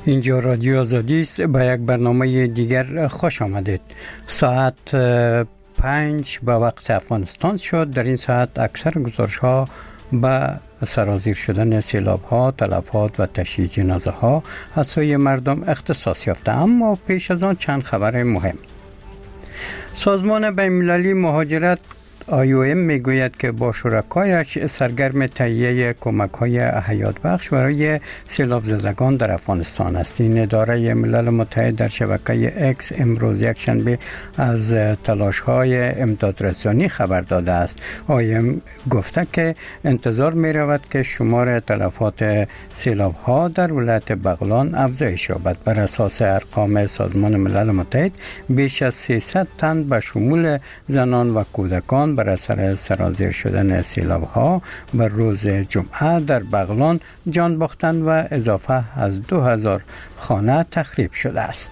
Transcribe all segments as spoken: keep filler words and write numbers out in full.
اینجا رادیو آزادی است. به یک برنامه دیگر خوش آمدید. ساعت پنج به وقت افغانستان شد. در این ساعت اکثر گزارش ها به سرازیر شدن سیلاب ها، تلفات و تشییع جنازه ها از سوی مردم اختصاص یافته. اما پیش از آن چند خبر مهم. سازمان بین‌المللی مهاجرت آی او ام میگوید که با شرکایش سرگرم تهیه کمک‌های حیات بخش برای سیلاب زدگان در افغانستان است. این اداره ملل متحد در شبکه اکس امروز یکشنبه از تلاش‌های امدادرسانی خبر داده است. آی او ام گفته که انتظار می‌رود که شمار تلفات سیلاب‌ها در ولایت بغلان افزایش یابد. بر اساس ارقام سازمان ملل متحد بیش از سیصد تن به شمول زنان و کودکان بر اثر سرازیر شدن سیلاب‌ها بر روز جمعه در بغلان جان باختند و اضافه از دو هزار خانه تخریب شده است.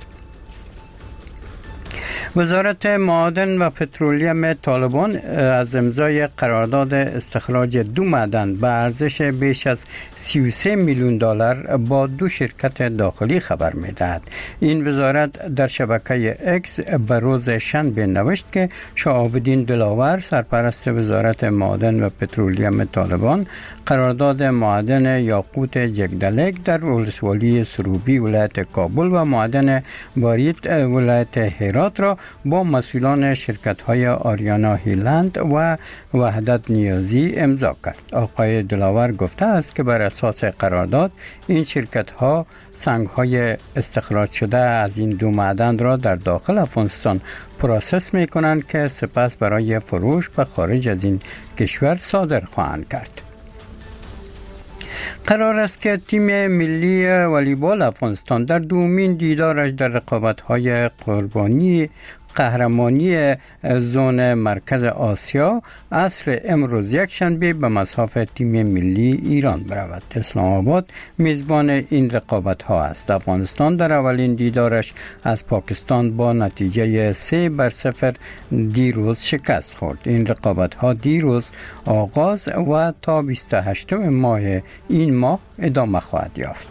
وزارت معادن و پترولیوم طالبان از امضای قرارداد استخراج دو معدن به ارزش بیش از سی و سه میلیون دلار با دو شرکت داخلی خبر می‌دهد. این وزارت در شبکه اکس به روز شنبه نوشت که شهاب‌الدین دلاور سرپرست وزارت معادن و پترولیوم طالبان قرارداد معدن یاقوت جگدلک در ولسوالی سروبی ولایت کابل و معدن باریت ولایت هرات را با مسئولان شرکت‌های آریانا هیلند و وحدت نیازی امضا کرد. آقای دلاور گفته است که بر اساس قرارداد این شرکت‌ها سنگ‌های استخراج شده از این دو معدن را در داخل افغانستان پروسس می‌کنند که سپس برای فروش به خارج از این کشور صادر خواهند کرد. قرار است که تیم ملی والیبال افغانستان در دومین دیدارش در رقابت‌های قربانی قهرمانی زون مرکز آسیا عصر امروز یکشنبه به مصاف تیم ملی ایران برود. اسلام آباد میزبان این رقابت ها است. افغانستان در اولین دیدارش از پاکستان با نتیجه سه بر صفر دیروز شکست خورد. این رقابت ها دیروز آغاز و تا بیست و هشتم ماه این ماه ادامه خواهد یافت.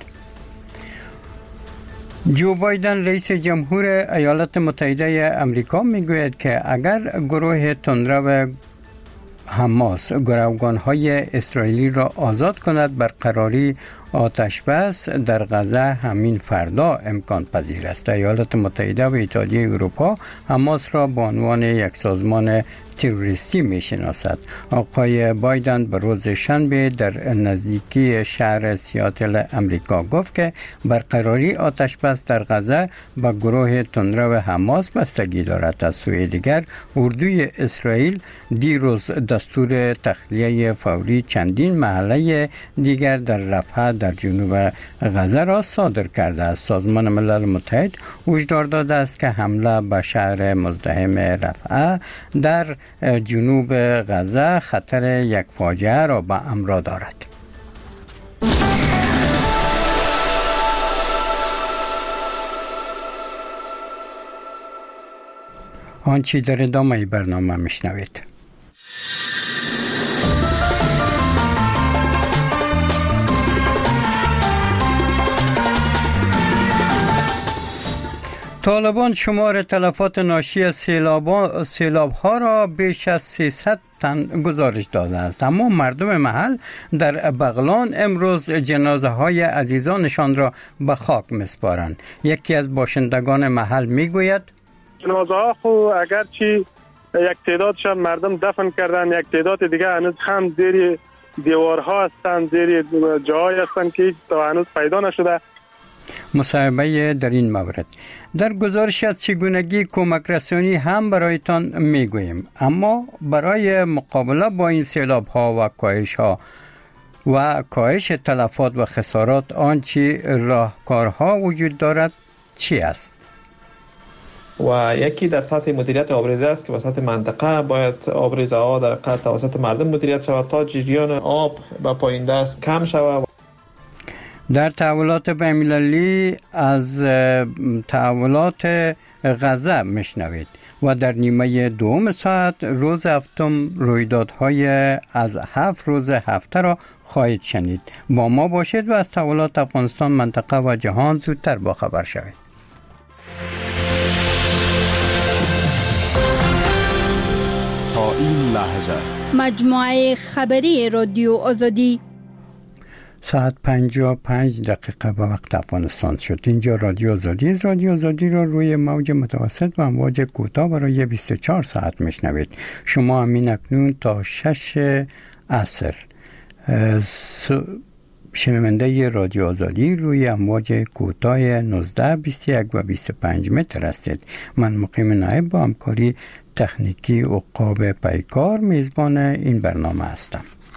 جو بایدن رئیس جمهور ایالات متحده امریکا میگوید که اگر گروه تندرو حماس گروگان‌های اسرائیلی را آزاد کند برقراری آتش بس در غزه همین فردا امکان پذیر است. ایالات متحده و اتحادیه اروپا حماس را به عنوان یک سازمان تروریستی میشناسد. آقای بایدن به روز شنبه در نزدیکی شهر سیاتل امریکا گفت که برقراری آتش بس در غزه به گروه تندرو حماس بستگی دارد. از سوی دیگر اردوی اسرائیل دیروز دستور تخلیه فوری چندین محله دیگر در رفح در جنوب غزه را صادر کرده است. سازمان ملل متحد هشدار داده است که حمله به شهر مزدحم رفح در جنوب غزه خطر یک فاجعه را به همراه دارد. آنچه در ادامه برنامه میشنوید. طالبان شمار تلفات ناشی از سیلاب سیلاب ها را بیش از سیصد تن گزارش داده است. اما مردم محل در بغلان امروز جنازه های عزیزانشان را به خاک میسپارند. یکی از باشندگان محل میگوید جنازه ها خو اگرچه یک تعدادشان مردم دفن کردن، یک تعداد دیگه هنوز هم زیر دیوارها هستند، زیر جاهای هستند که تا هنوز پیدا نشده. مصاحبه در این مورد در گزارش از چگونگی کمک رسانی هم برایتان میگوییم، اما برای مقابله با این سیلاب ها و کاهش ها و کاهش تلفات و خسارات آنچه راهکارها وجود دارد چی است؟ و یکی در سطح مدیریت آبریزه است که وسط منطقه باید آبریزه ها در قطع توسط مردم مدیریت شود تا جریان آب به پایین دست کم شود. در تحولات بین‌المللی از تحولات غزه میشنوید. و در نیمه دوم ساعت روز هفتم رویدادهای از هفت روز هفته را خواهید شنید. با ما باشید و از تحولات افغانستان، منطقه و جهان زودتر با خبر شوید. تا این لحظه مجموعه خبری رادیو آزادی ساعت پنجاه و پنج دقیقه به وقت افغانستان شد. اینجا رادیو آزادی است. رادیو آزادی را روی موج متوسط و امواج کوتاه برای بیست و چهار ساعت میشنوید. شما همین اکنون تا شش عصر شنونده رادیو آزادی روی امواج کوتاه نوزده، بیست و یک و بیست و پنج متر هستید. من مقیم نایب با همکاری تکنیکی عقاب پیکار میزبان این برنامه هستم.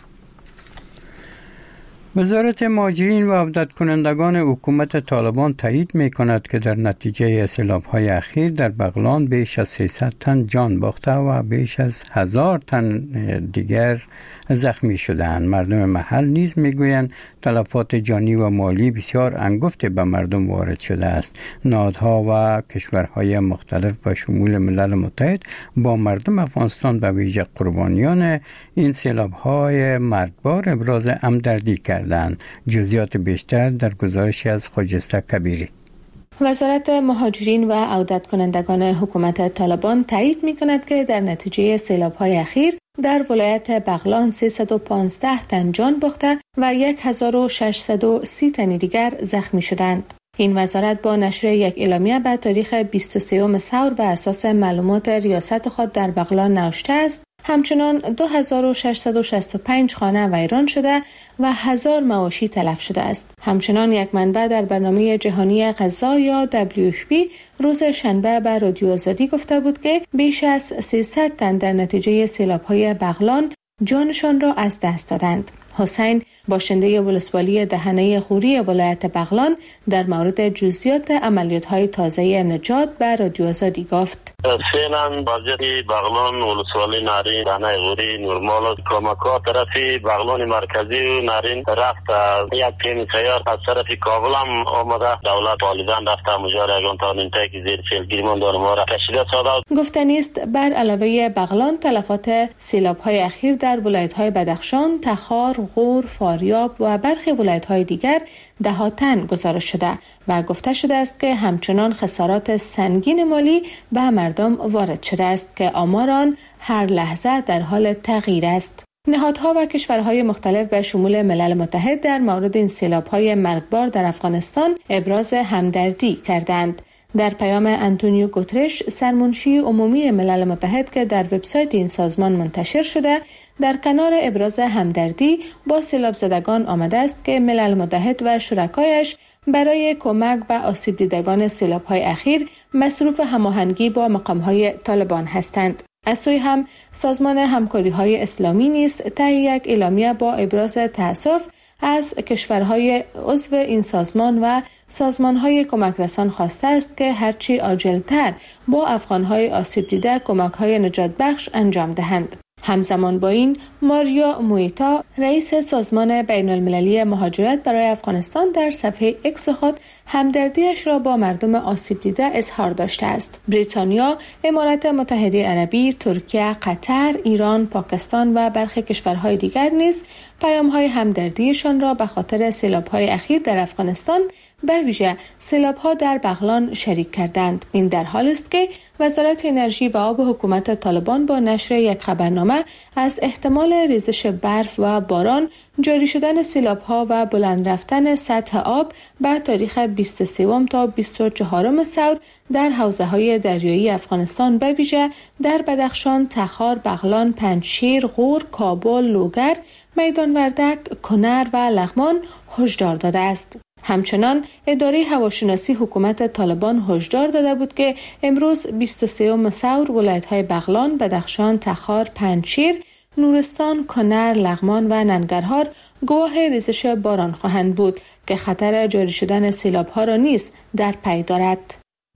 وزارت مهاجرین و عودت کنندگان حکومت طالبان تایید می کند که در نتیجه سیلاب‌های اخیر در بغلان بیش از سیصد تن جان باخته و بیش از هزار تن دیگر زخمی شدند. مردم محل نیز می گویند تلفات جانی و مالی بسیار انگفت به مردم وارد شده است. نهادها و کشورهای مختلف به شمول ملل متحد با مردم افغانستان به ویژه قربانیان این سیلاب‌های مرگبار ابراز همدردی کرد. جزئیات بیشتر در گزارشی از خجسته کبیری. وزارت مهاجرین و عودت کنندگان حکومت طالبان تایید می کند که در نتیجه سیلاب‌های اخیر در ولایت بغلان سیصد و پانزده تن جان باخته و هزار و ششصد و سی تن دیگر زخمی شدند. این وزارت با نشر یک اعلامیه به تاریخ بیست و سوم ثور به اساس معلومات ریاست خود در بغلان نوشته است: همچنان دو هزار و ششصد و شصت و پنج خانه ویران شده و هزار مواشی تلف شده است. همچنان یک منبع در برنامه جهانی غذا یا دبلیو اف پی روز شنبه به رادیو آزادی گفته بود که بیش از سیصد تن در نتیجه سیلاب‌های بغلان جانشان را از دست دادند. حسین باشنده ولسوالی دهنه خوری ولایت بغلان در مورد جزئیات عملیات‌های تازه نجات به رادیو آزادی گفت: فعلا بازی بغلان ولسوالی نارین دهنه خوری نورمال کمک‌ها طرفی بغلان مرکزی و نارین رفت. یک تیم سیار از طرف کابل هم آمده. دولت والدان رفت مجار یگان تا نمته که زیر فیلگیرمان دارم را کشیده ساده. گفتنی است بر علاوه بغلان تلفات سیلاب‌های اخیر در ولایت‌های بدخشان، تخار، غور، فاریاب و برخی ولایت‌های دیگر ده ها تن گزارش شده و گفته شده است که همچنان خسارات سنگین مالی به مردم وارد شده است که آمار آن هر لحظه در حال تغییر است. نهادها و کشورهای مختلف به شمول ملل متحد در مورد این سیلاب‌های مرگبار در افغانستان ابراز همدردی کردند. در پیام انتونیو گوترش، سرمنشی عمومی ملل متحد که در وبسایت این سازمان منتشر شده، در کنار ابراز همدردی با سیلاب زدگان آمده است که ملل متحد و شرکایش برای کمک به آسیب دیدگان سیلاب‌های اخیر مصروف هماهنگی با مقام‌های طالبان هستند. از سوی هم سازمان همکاری‌های اسلامی نیز طی یک اعلامیه با ابراز تأسف از کشورهای عضو این سازمان و سازمانهای کمک رسان خواسته است که هرچی عاجل‌تر با افغانهای آسیب دیده کمک‌های نجات بخش انجام دهند. همزمان با این، ماریا مویتا، رئیس سازمان بین المللی مهاجرت برای افغانستان، در صفحه اکس خود همدردیش را با مردم آسیب دیده اظهار داشته است. بریتانیا، امارات متحده عربی، ترکیه، قطر، ایران، پاکستان و برخی کشورهای دیگر نیز پیام‌های همدردیشان را به خاطر سیلاب‌های اخیر در افغانستان، به ویژه سیلاب‌ها در بغلان شریک کردند. این در حالی است که وزارت انرژی و آب حکومت طالبان با نشر یک خبرنامه از احتمال ریزش برف و باران، جاری شدن سیلاب‌ها و بلند رفتن سطح آب به تاریخ بیست و سوم تا بیست و چهارم ثور در حوزه‌های دریایی افغانستان، به ویژه در بدخشان، تخار، بغلان، پنجشیر، غور، کابل، لوگر، میدان وردک، کنر و لغمان هشدار داده است. همچنان اداره هواشناسی حکومت طالبان هشدار داده بود که امروز بیست و سوم ثور ولایت‌های بغلان، بدخشان، تخار، پنجشیر، نورستان، کنر، لغمان و ننگرهار گواه ریزش باران خواهند بود که خطر جاری شدن سیلاب‌ها را نیز در پی دارد.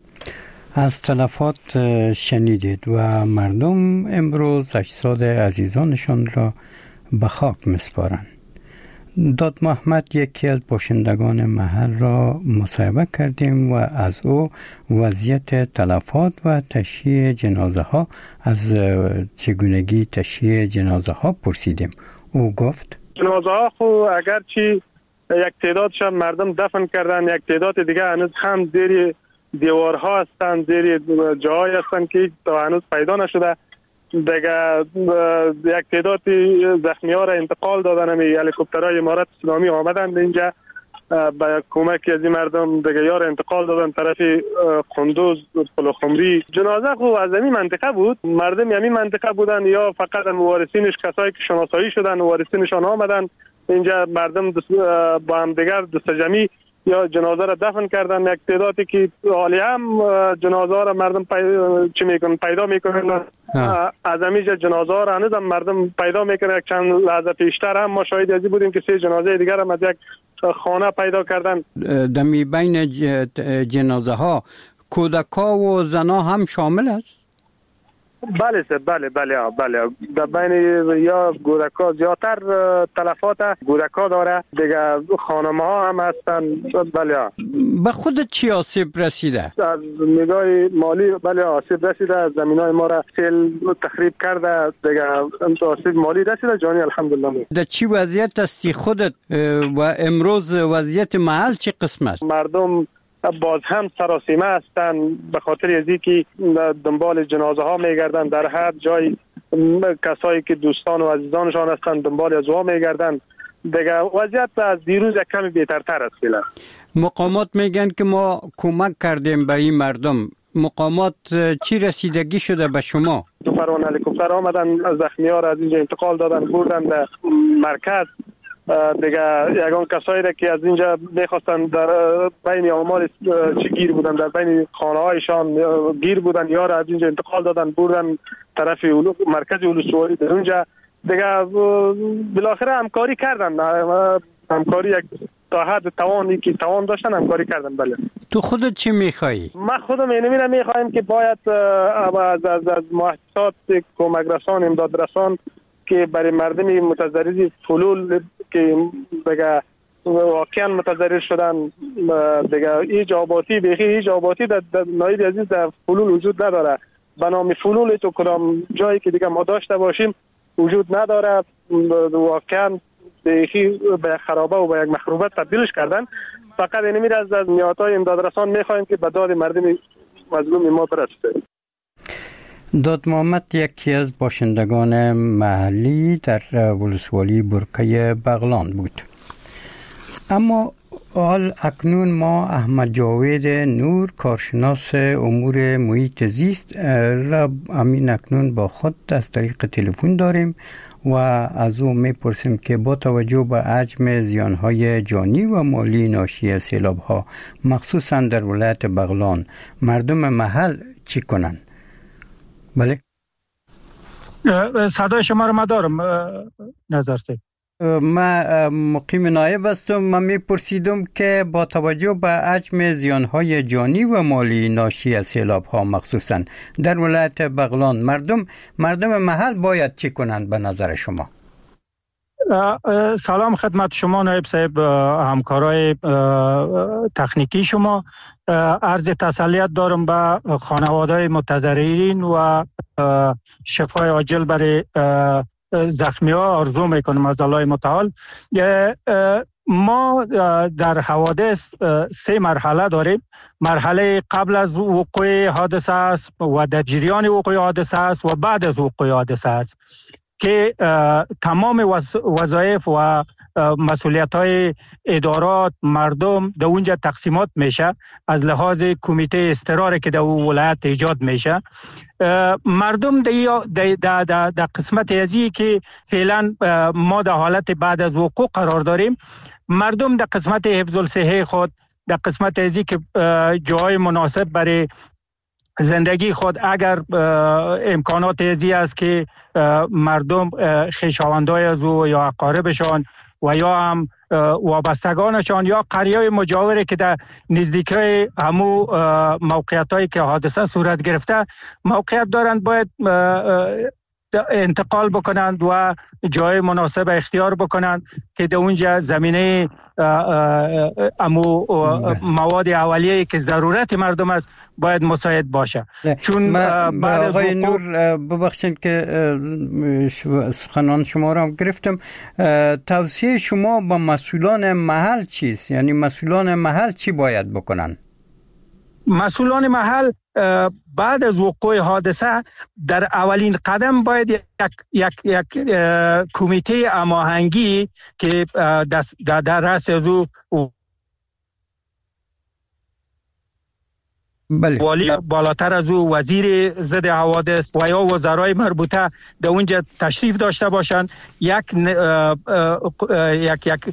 از تلفات شنیدید و مردم امروز اجساد عزیزانشان را به خاک می‌سپارند. داد محمد یکی از باشندگان محل را مصاحبه کردیم و از او وضعیت تلفات و تشییع جنازه ها از چگونگی تشییع جنازه ها پرسیدیم. او گفت جنازه ها خو اگر چی یک تعدادش مردم دفن کردن، یک تعداد دیگه هنوز هم زیر دیوارها هستن، زیر جاهای هستن که تا هنوز پیدا نشده. دیگه یک تعداد زخمی ها را انتقال دادن، هلیکوپترهای امارات اسلامی آمدن اینجا با کمک از این مردم دیگه یار انتقال دادن طرف قندوز، پلخمری. جنازه خو از این منطقه بود، مردم یعنی منطقه بودن یا فقط وارثینش کسایی که شناسایی شدن وارثینشان آمدن اینجا، مردم با هم دیگر دست جمعی یا جنازه را دفن کردن. یک تعدادی که حالی هم جنازه را مردم پیدا چی میکنن پیدا میکنن، از همیشه جنازه را هنوز هم مردم پیدا میکنن. یک چند لحظه پیشتر هم ما شاهد ازی بودیم که سه جنازه دیگر هم از یک خانه پیدا کردن. دمی بین جنازه ها کودکا و زنا هم شامل است؟ بله سر بله بله بله در بین یا کودکا زیادتر تلفات کودکا داره، دیگه خانم ها هم هستن. بله به خود چی آسیب رسیده؟ از نگاه مالی بله آسیب رسیده، زمینای ما را سیل تخریب کرده، دیگه آسیب مالی رسیده، جانی الحمدلله. در چی وضعیت هستی خودت و امروز وضعیت محل چی قسم است؟ مردم باز هم سراسیمه هستن به خاطر ازی که دنبال جنازه ها میگردن، در هر جای کسایی که دوستان و عزیزانشان هستن دنبال از وا میگردن. دیگه وضعیت از دیروز یک کمی بهترتر است. فعلا مقامات میگن که ما کمک کردیم به این مردم، مقامات چی رسیدگی شده به شما؟ دو فرمان هلیکوپتر آمدن زخمی ها را از اینجا انتقال دادن بردن در مرکز. دیگه یگان کسایی را که از اینجا میخواستن در بین آمال چی گیر بودن، در بین خانه هایشان گیر بودن، یا را از اینجا انتقال دادن بردن طرف مرکز ولسوالی در اونجا. دیگه بالاخره همکاری کردن، همکاری یک تا حد توانی که توان داشتن همکاری کردن. بله. تو خودت چی میخوایی؟ من خودم اینمی میخوایم که باید از از از مؤسسات کمک رسان امداد رسان که برای مردم متضرر فلول که دیگه واقعا متضرر شدن، دیگه هیچ آباتی بیخی هیچ آباتی در نایب عزیز در فلول وجود نداره. به نام فلول تو کدام جایی که دیگه ما داشته باشیم وجود نداره. واقعا بیخی به خرابه و به یک مخروبه تبدیلش کردن. فقط اینمی از از نیاتای امداد رسان میخوایم که به داد مردم مظلوم ما برسه. داد محمد یکی از باشندگان محلی در ولسوالی برکه بغلان بود. اما حال اکنون ما احمد جاوید نور کارشناس امور محیط زیست را امین اکنون با خود از طریق تلفن داریم و از او میپرسیم که با توجه به حجم زیانهای جانی و مالی ناشی از سیلاب‌ها مخصوصا در ولایت بغلان مردم محل چی کنند؟ بله صدای شما رو ما دارم نظر سید. من مقیم نایب هستم. من میپرسیدم که با توجه به حجم زیانهای جانی و مالی ناشی از سیلاب‌ها مخصوصا در ولایت بغلان مردم مردم محل باید چی کنند به نظر شما؟ سلام خدمت شما نایب صاحب، همکارای تکنیکی شما. عرض تسلیت دارم به خانواده‌های متضررین و شفای عاجل برای زخمی ها آرزو میکنم از الله متعال. ما در حوادث سه مرحله داریم. مرحله قبل از وقوع حادثه است و در جریان وقوع حادثه است و بعد از وقوع حادثه است که تمام وظایف و مسئولیت های ادارات مردم در اونجا تقسیمات میشه از لحاظ کمیته استقرار که در ولایت ایجاد میشه. مردم در در قسمت ازی که فعلا ما در حالت بعد از وقوع قرار داریم، مردم در قسمت حفظ الصحه خود، در قسمت ازی که جای مناسب برای زندگی خود اگر امکانات ازی است که مردم خویشاوندای از او یا اقاربشان و یا هم وابستگانشان یا قریه مجاوره که در نزدیکی همو موقعیت هایی که حادثه صورت گرفته موقعیت دارند باید انتقال بکنند و جای مناسب اختیار بکنند که در اونجا زمینه امو مواد اولیه که ضرورت مردم است باید مساعد باشه. چون بعد آقای نور ببخشید که سخنان شما را گرفتم، توصیه شما با مسئولان محل چیست؟ یعنی مسئولان محل چی باید بکنن؟ مسئولان محل بعد از وقوع حادثه در اولین قدم باید یک یک یک کمیته هماهنگی که در در رأس از او بله. والی بالاتر از او وزیر ضد حوادث و یا وزرای مربوطه در اونجا تشریف داشته باشند، یک یک یک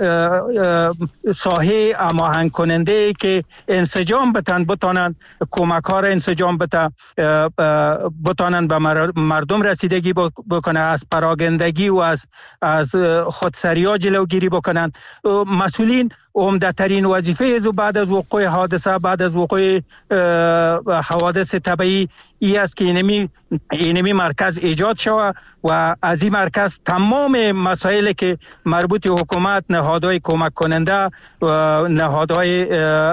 ساحه هماهنگ کننده که انسجام بتن بتانند کمک‌ها را انسجام بتن بتانند به مردم رسیدگی بکنه، از پراگندگی و از از خودسری‌ها جلوگیری بکنند. مسئولین عمده ترین وظیفه از بعد از وقوع حادثه، بعد از وقوع حوادث طبیعی ای است که اینمی اینمی مرکز ایجاد شود و از این مرکز تمام مسائلی که مربوط حکومت، نهادهای کمک کننده و نهادهای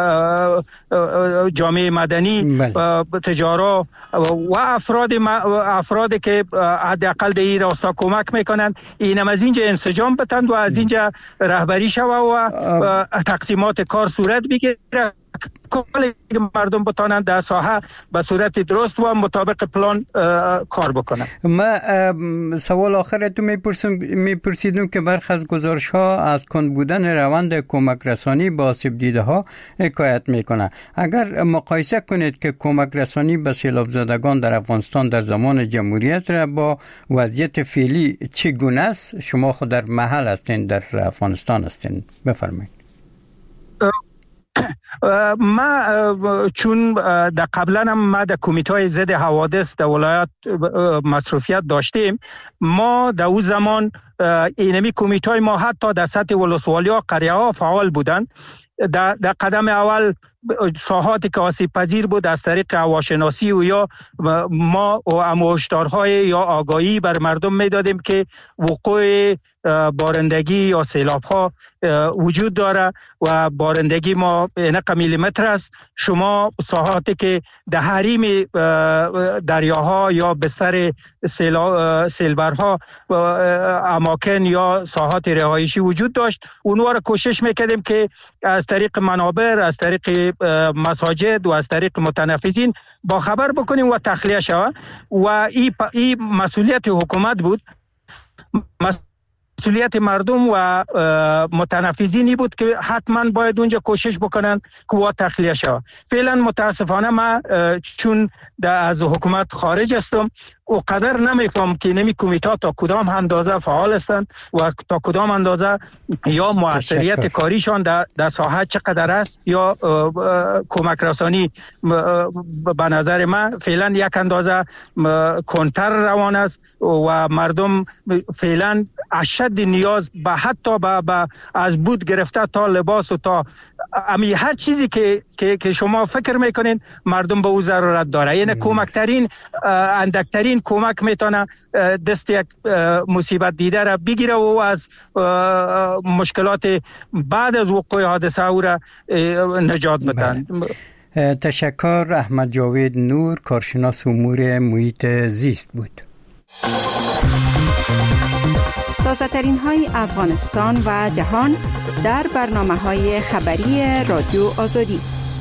جامعه مدنی، تجارا و افراد افرادی که حداقل در این راستا کمک میکنند، اینم از اینجا انسجام بتند و از اینجا رهبری شود و تقسیمات کار صورت بگیره، کل مردم بتانند در ساحه به صورت درست و مطابق پلان کار بکنند. ما سوال آخر تو میپرسم میپرسیدم که برخی از گزارش ها از کند بودن روند کمک رسانی با آسیب دیده ها حکایت میکنه. اگر مقایسه کنید که کمک رسانی به سیلاب زدگان در افغانستان در زمان جمهوریت را با وضعیت فعلی چگونه است؟ شما خود در محل هستین، در افغانستان هستین، بفرمایید. ما چون در قبلا هم ما در کمیته ضد حوادث در ولایت مصروفیت داشتیم، ما در اون زمان اینمی کمیته ما حتی در سطح ولسوالی ها قریه ها فعال بودند. در, در قدم اول ساحاتی که آسیب پذیر بود از طریق هواشناسی و یا ما و هشدارهای یا آگاهی بر مردم میدادیم که وقوع بارندگی یا سیلاب ها وجود داره و بارندگی ما اینقدر میلیمتر است. شما ساحاتی که در حریم دریاها یا بستر سیلبرها اماکن یا ساحات رهایشی وجود داشت، اونها را کوشش میکردیم که از طریق منابر، از طریق مساجد و از طریق متنفذین با خبر بکنیم و تخلیه شود و این ای مسئولیت حکومت بود. مسئولیت مردم و متنفذینی بود که حتما باید اونجا کوشش بکنن که وا تخلیه شود. فعلا متاسفانه ما چون از حکومت خارج هستم و قدر نمیفهم که نمی کمیته تا کدام اندازه فعال هستند و تا کدام اندازه یا موثریت کاریشان در, در ساحه چقدر است یا کمک رسانی. به نظر من فعلا یک اندازه کنتر روان است و مردم فعلا اشد نیاز به حتی به, به از بود گرفته تا لباس و تا امی هر چیزی که که که شما فکر میکنین مردم به او ضرورت داره. یعنی کمکترین اندکترین کمک میتونه دست یک مصیبت دیده را بگیره و از مشکلات بعد از وقوع حادثه او را نجات بدن. تشکر. احمد جاوید نور، کارشناس امور محیط زیست بود. تازه ترین های افغانستان و جهان در برنامه های خبری رادیو آزادی.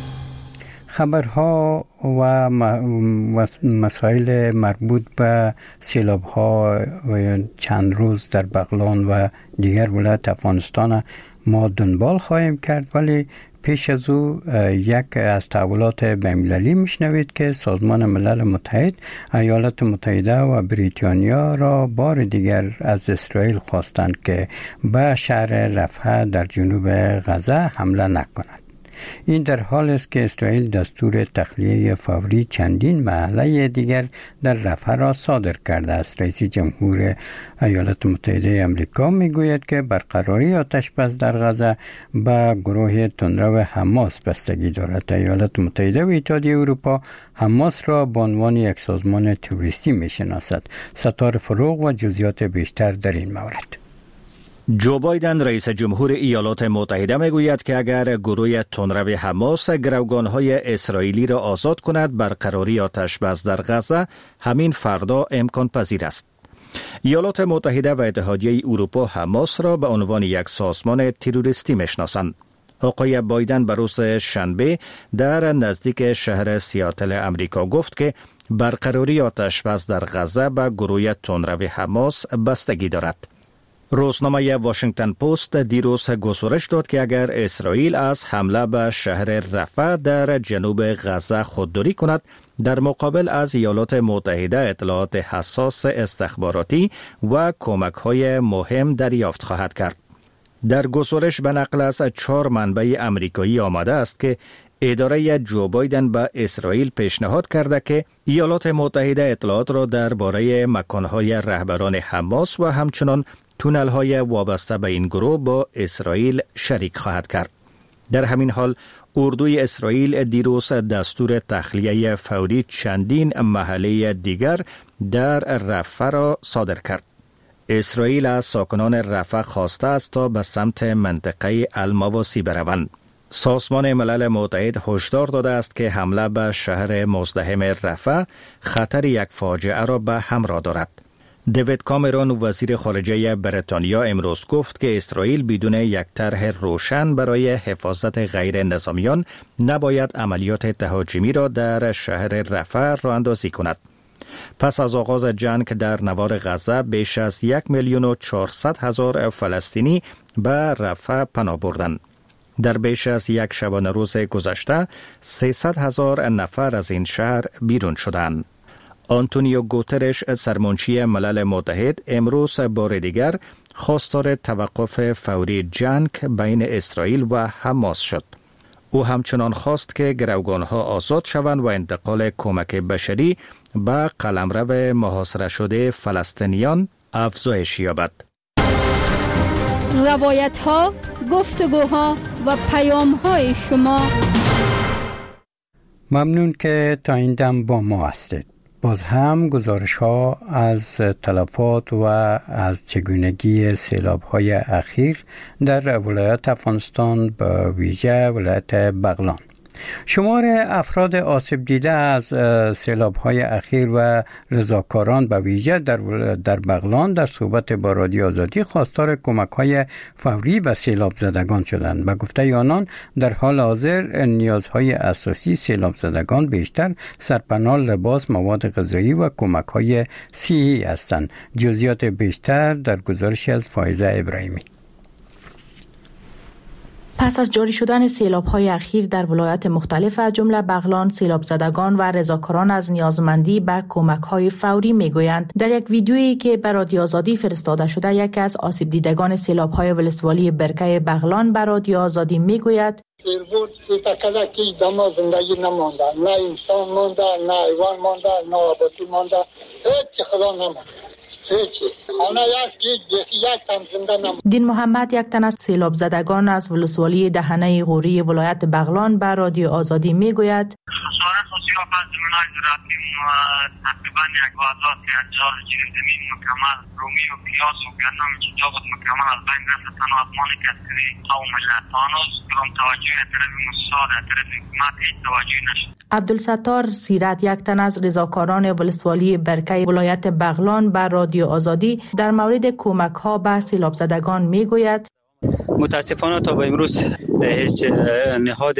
خبرها و مسائل مربوط به سیلاب ها و چند روز در بغلان و دیگر ولایت افغانستان ما دنبال خواهیم کرد، ولی پیش از او یک از تحولات بین‌المللی میشنوید که سازمان ملل متحد ایالات متحده و بریتانیا را بار دیگر از اسرائیل خواستند که به شهر رفح در جنوب غزه حمله نکند. این در حال است که اسرائیل دستور تخلیه فوری چندین محله دیگر در رفح را صادر کرده است. رئیس جمهور ایالات متحده آمریکا میگوید که برقراری آتش بس در غزه به گروه تندرو حماس بستگی دارد. ایالات متحده و اتحادیه اروپا حماس را به عنوان یک سازمان تروریستی میشناسد. ستار فروغ و جزئیات بیشتر در این مورد. جو بایدن رئیس جمهور ایالات متحده میگوید که اگر گروه تندرو حماس گروگانهای اسرائیلی را آزاد کند، برقراری آتش بس در غزه همین فردا امکان پذیر است. ایالات متحده و اتحادیه اروپا حماس را به عنوان یک سازمان تروریستی میشناسند. آقای بایدن به روز شنبه در نزدیک شهر سیاتل امریکا گفت که برقراری آتش بس در غزه به گروه تندرو حماس بستگی دارد. روزنامه واشنگتن پست دیروز گزارش داد که اگر اسرائیل از حمله به شهر رفح در جنوب غزه خودداری کند، در مقابل از ایالات متحده اطلاعات حساس استخباراتی و کمک‌های مهم دریافت خواهد کرد. در گزارش به نقل از چهار منبع امریکایی آمده است که اداره جو بایدن به اسرائیل پیشنهاد کرده که ایالات متحده اطلاعات را درباره مکان‌های رهبران حماس و همچنان تونل‌های وابسته به این گروه با اسرائیل شریک خواهد کرد. در همین حال اردوی اسرائیل دیروز دستور تخلیه فوری چندین محله دیگر در رفح را صادر کرد. اسرائیل از ساکنان رفح خواسته است تا به سمت منطقه المواسی بروند. سازمان ملل متحد هشدار داده است که حمله به شهر مزدحم رفح خطر یک فاجعه را به همراه دارد. دیوید کامرون وزیر خارجه بریتانیا امروز گفت که اسرائیل بدون یک طرح روشن برای حفاظت غیر نظامیان نباید عملیات تهاجمی را در شهر رفح راه اندازی کند. پس از آغاز جنگ در نوار غزه بیش از یک میلیون و چهارصد هزار فلسطینی به رفح پناه بردند. در بیش از یک شبانه روز گذشته سیصد هزار نفر از این شهر بیرون شدند. آنتونیو گوترش سرمنشی ملل متحد امروز بار دیگر خواستار توقف فوری جنگ بین اسرائیل و حماس شد. او همچنان خواست که گروگانها آزاد شوند و انتقال کمک بشری به قلمرو محاصره شده فلسطینیان افزایش یابد. روایت ها، گفتگوها و پیام های شما. ممنون که تا این دم با ما هستید. باز هم گزارش ها از تلفات و از چگونگی سیلاب های اخیر در ولایت افغانستان به ویژه ولایت بغلان. شمار افراد آسیب دیده از سیلاب های اخیر و رضاکاران به ویژه در در بغلان در صحبت با رادیو آزادی خواستار کمک های فوری به سیلاب زدگان شدند. به گفته آنان در حال حاضر نیازهای اساسی سیلاب زدگان بیشتر سرپناه، لباس، مواد غذایی و کمک های صحی هستند. جزئیات بیشتر در گزارش از فایزه ابراهیمی. پس از جاری شدن سیلاب‌های اخیر در ولایات مختلف از جمله بغلان، سیلاب زدگان و رضاکاران از نیازمندی به کمک‌های فوری می‌گویند. در یک ویدیویی که به رادیو آزادی فرستاده شده، یکی از آسیب دیدگان سیلاب‌های ولسوالی برکه بغلان به رادیو آزادی می‌گوید: سیل بود ایتاکده که دما زندگی نمانده، نه انسان مانده، نه حیوان مانده، نه آبادی مانده، هیچ خدا نمانده. دین محمد، یک تن از سیلاب زدگان از ولسوالی دهنه غوری ولایت بغلان به رادیو آزادی میگوید: خسارت و سیافت زمینای زراعتی تقریبا یک بازار که اجار جیر زمین مکمل رومی و پیاس و گندم چیزا بود مکمل از بین رفت. تنها اتمانی کسکری قوم ملتانوز کرم توجه طرف مصاد طرف حکومت هیچ توجه نشد. عبدالستار سیرت، یک تن از رضاکاران ولسوالی برکه ولایت بغلان به رادیو آزادی در مورد کمک ها به سیلاب زدگان میگوید: متاسفانه تا به امروز هیچ نهاد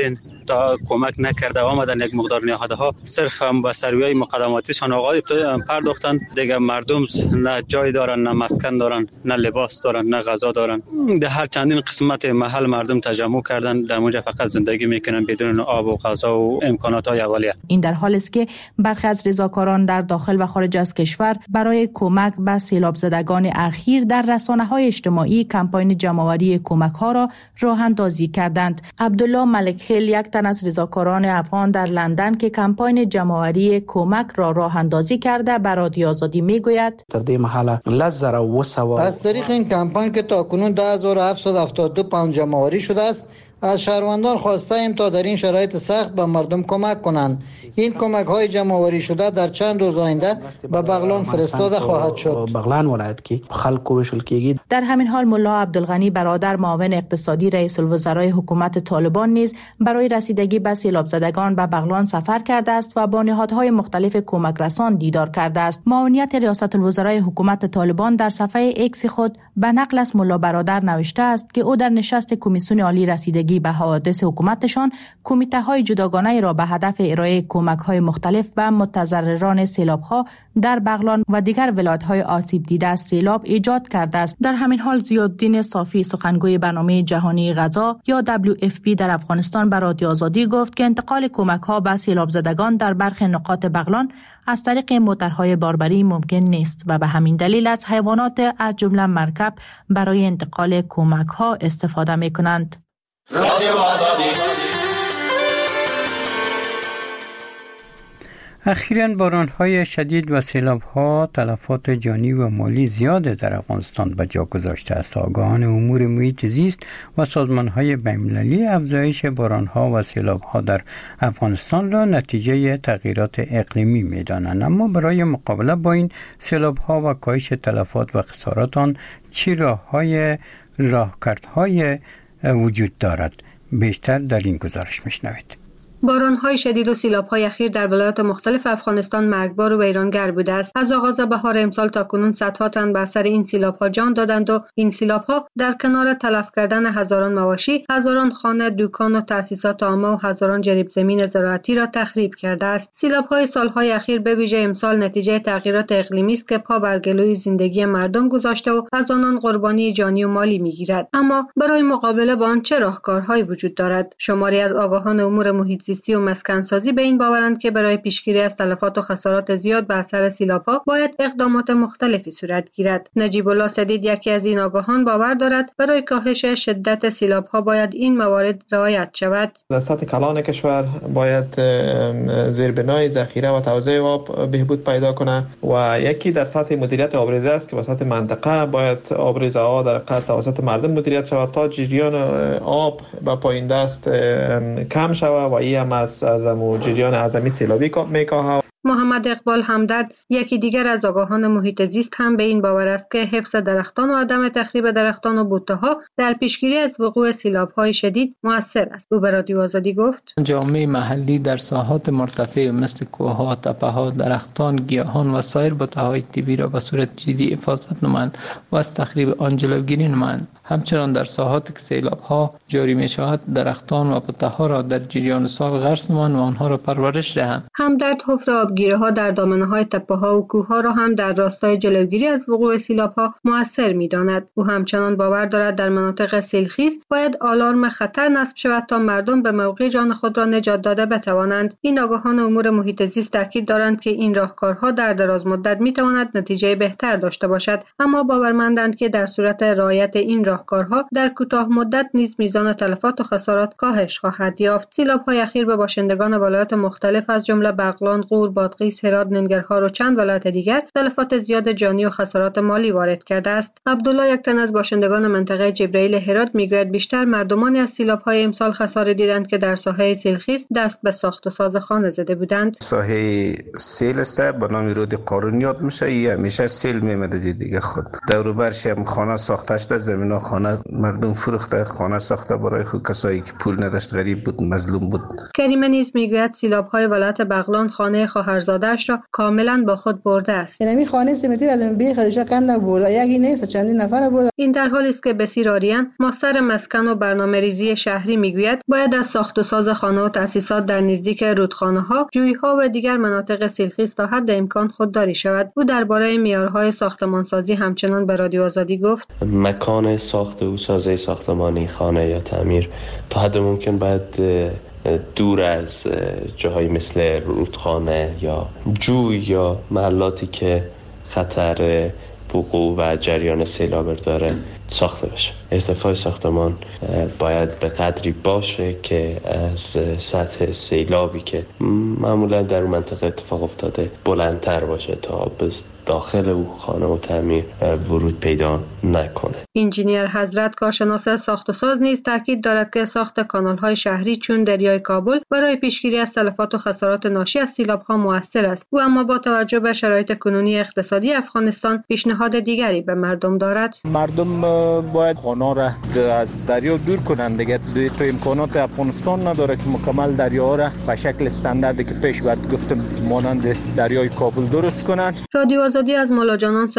تا کمک نکرده آمدن یک مقدار نهادها صرف هم به سرویای مقدماتیشان آقای پرداختن دیگه مردم نه جای دارن نه مسکن دارن نه لباس دارن نه غذا دارن در هر چندین قسمت محل مردم تجمع کردن در اونجا فقط زندگی میکنن بدون آب و غذا و امکانات های اولیه. این در حالی است که برخی از رضاکاران در داخل و خارج از کشور برای کمک به سیلاب زدگان اخیر در رسانه‌های اجتماعی کمپاین جمع‌آوری کمک‌ها را راه اندازی کردند. عبدالله ملکخیل یک تن از رضاکاران افغان در لندن که کمپاین جمع‌آوری کمک را راه اندازی کرده به رادیو آزادی میگوید در این محل لزر و سوا از طریق این کمپاین که تاکنون ده هزار و هفتصد و هفتاد و دو پوند جمع‌آوری شده است از شهروندان خواسته ایم تا در این شرایط سخت به مردم کمک کنند. این کمک های جمع‌آوری شده در چند روز آینده به بغلان فرستاده خواهد شد. بغلان ولایت کی خلق وشل کیږي. در همین حال ملا عبدالغنی برادر معاون اقتصادی رئیس الوزرای حکومت طالبان نیز برای رسیدگی به سیلاب زدگان به بغلان سفر کرده است و با نهادهای مختلف کمک رسان دیدار کرده است. معاونیت ریاست الوزرای حکومت طالبان در صفحه ایکس خود به نقل از ملا برادر نوشته است که او در نشست کمیسیون عالی رسیدگی به حوادث حکومتشان کمیته های جداگانه را به هدف ارائه کمک های مختلف به متضرران سیلاب ها در بغلان و دیگر ولایت های آسیب دیده از سیلاب ایجاد کرده است. در همین حال ضیاءالدین صافی سخنگوی برنامه جهانی غذا یا دبلیو اف پی در افغانستان به رادیو آزادی گفت که انتقال کمک ها به سیلاب زدگان در برخی نقاط بغلان از طریق موترهای باربری ممکن نیست و به همین دلیل از حیوانات از جمله مرکب برای انتقال کمک ها استفاده می کنند. رادیو آزادی. اخیراً باران‌های شدید و سیلاب‌ها تلفات جانی و مالی زیاد در افغانستان به جا گذاشته است. آگاهان امور محیط زیست و سازمان‌های بین‌المللی افزایش باران‌ها و سیلاب‌ها در افغانستان را نتیجه تغییرات اقلیمی می‌دانند. اما برای مقابله با این سیلاب‌ها و کاهش تلفات و خسارات آن چه راه‌های راهکردهای وجود دارد؟ بیشتر در این گزارش میشنوید. باران‌های شدید و سیلاب‌های اخیر در ولایات مختلف افغانستان مرگبار و ویرانگر بوده است. از آغاز بهار امسال تا کنون صدها تن به اثر این سیلاب‌ها جان دادند و این سیلاب‌ها در کنار تلف کردن هزاران مواشی، هزاران خانه، دکان و تأسیسات عامه و هزاران جریب زمین زراعتی را تخریب کرده است. سیلاب‌های سال‌های اخیر به ویژه امسال نتیجه تغییرات اقلیمی است که پا بر گلوی زندگی مردم گذاشته و از آنان قربانی جانی و مالی می‌گیرد. اما برای مقابله با آن چه راهکارهایی وجود دارد؟ شماری از آگاهان امور محیط زیستی و مسکنسازی به این باورند که برای پیشگیری از تلفات و خسارات زیاد به اثر سیلاب‌ها باید اقدامات مختلفی صورت گیرد. نجیب الله سدید یکی از این آگاهان باور دارد برای کاهش شدت سیلاب‌ها باید این موارد رعایت شود. در سطح کلان کشور باید زیربنای ذخیره و توزیع آب بهبود پیدا کنه و یکی در سطح مدیریت آبریزه است که وسط منطقه باید آبریزه ها در قطع توسط مردم مدیریت شود تا جریان آب به پایین دست کم شود و این هم از از جریان اعظمی سیلابی میکاهد. محمد اقبال همدرد یکی دیگر از آگاهان محیط زیست هم به این باور است که حفظ درختان و عدم تخریب درختان و بوته‌ها در پیشگیری از وقوع سیلاب‌های شدید مؤثر است. او به رادیو آزادی گفت: جامعه محلی در ساحات مرتفع مثل کوه‌ها، تپه‌ها، درختان، گیاهان و سایر بوته‌های طبیعی را به صورت جدی حفاظت نمایند و از تخریب آن جلوگیری نمایند. همچنان در ساحاتی که سیلاب‌ها جاری می‌شود درختان و بوته‌ها را در جریان سال غرس نمایند و آنها را پرورش دهند. همدرد حفر آبگیره‌ها در دامنه‌های تپه‌ها و کوه‌ها را هم در راستای جلوگیری از وقوع سیلاب‌ها مؤثر می‌داند. او همچنان باور دارد در مناطق سیلخیز باید آلارم خطر نصب شود تا مردم به موقع جان خود را نجات داده بتوانند. این آگاهان امور محیط زیست تاکید دارند که این راهکارها در دراز مدت می‌تواند نتیجه بهتر داشته باشد، اما باورمندند که در صورت رعایت این راهکارها در کوتاه مدت نیز میزان تلفات و خسارات کاهش خواهد یافت. سیلاب‌های اخیر به باشندگان ولایات مختلف از جمله بغلان، غور، بادغیس، هرات، ننگرهار و چند ولایت دیگر تلفات زیاد جانی و خسارات مالی وارد کرده است. عبدالله یک تن از باشندگان منطقه جبرائیل هرات میگوید بیشتر مردمانی از سیلاب‌های امسال خساره دیدند که در ساحه سیلخیز دست به ساخت و ساز خانه زده بودند. ساحه سیل است به نام رود قارون یاد میشه، یا همیشه سیل میمده دیگه. خود دور و برش هم خانه ساخته شده، زمینا خانه مردم فروخته، خانه ساخته برای خود کسایی که پول نداشت، غریب بود، مظلوم بود. کریمه نیز میگوید سیلاب‌های ولایت بغلان خانه خواهر خواهرزاده‌اش را کاملا با خود برده است. یعنی خانه سمتری از این بیخریش کند برده، یکی نیست چندین نفر برده. این در حالی است که بسیر آریان ماستر مسکن و برنامه‌ریزی شهری میگوید باید از ساخت و ساز خانه و تأسیسات در نزدیک رودخانه‌ها، جوی‌ها و دیگر مناطق سیلخیز تا حد امکان خودداری شود. او درباره معیارهای ساختمانسازی همچنان به رادیو آزادی گفت: مکان ساخت و سازی ساختمانی خانه یا تعمیر تا حد ممکن باید دور از جاهای مثل رودخانه یا جوی یا محلاتی که خطر وقوع و جریان سیلاب داره ساخته بشه. ارتفاع ساختمان باید به قدری باشه که از سطح سیلابی که معمولا در اون منطقه اتفاق افتاده بلندتر باشه تا به داخل او خانه و تعمیر ورود پیدا نکنه. انجینیر حضرت کارشناس ساخت و ساز نیز تاکید دارد که ساخت کانال‌های شهری چون دریای کابل برای پیشگیری از تلفات و خسارات ناشی از سیلاب‌ها مؤثر است. او اما با توجه به شرایط کنونی اقتصادی افغانستان پیشنهاد دیگری به مردم دارد. مردم باید خانه را از دریا دور کنند دیگه. تو امکانات افغانستان نداره که مکمل دریا را به شکل استانداردی که پیش برد گفتم مانند دریای کابل درست کنند. رادیو آزادی از ملاجانان